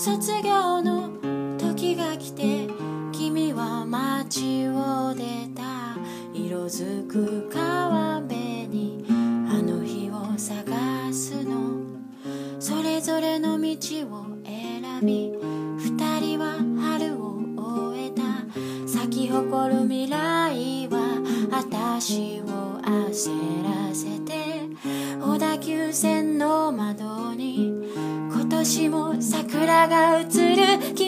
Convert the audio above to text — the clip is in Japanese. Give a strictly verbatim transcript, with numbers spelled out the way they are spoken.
卒業の時が来て君は街を出た。色づく川辺にあの日を探すの。それぞれの道を選び二人は春を終えた。咲き誇る未来は私を焦らせて。小田急線の窓に今年も桜が映る。